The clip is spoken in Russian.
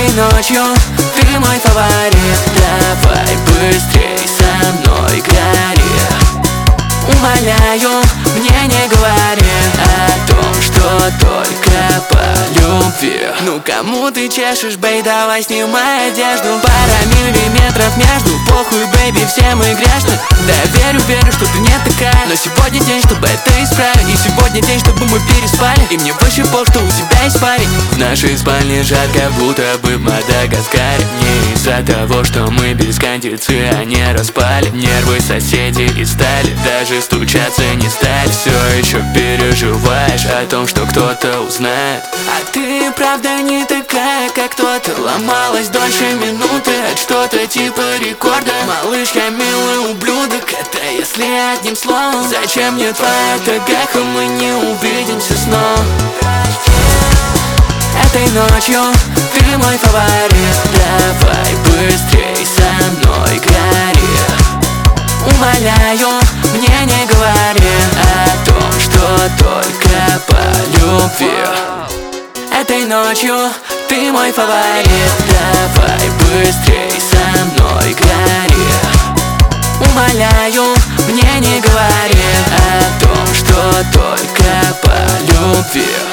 Этой ночью ты мой фаворит. Давай быстрей со мной гори. Умоляю, мне не говори о том, что только по любви. Ну кому ты чешешь, бей, давай снимай одежду. Пара миллиметров между, похуй, бэйби, все мы грешны. Да я верю, что ты не такая. Но сегодня день, чтобы это исправить. И сегодня день, чтобы мы переспали. И мне больше пол, что у тебя есть парень. В нашей спальне жарко, будто бы в Мадагаскаре. Не из-за того, что мы без кондиционера распали. Нервы соседей и стали, даже стучаться не стали. Все еще переживаешь о том, что кто-то узнает. А ты правда не такая, как кто-то. Ломалась дольше минуты от что-то типа рекорда. Малыш, я милый ублюдок, это если одним словом. Зачем мне твоя тагайха, мы не увидимся снова. Этой ночью ты мой фаворит. Давай быстрей со мной гори. Умоляю, мне не говори о том, что только по любви. Этой ночью ты мой фаворит. Давай быстрей со мной гори. Умоляю, мне не говори о том, что только по любви.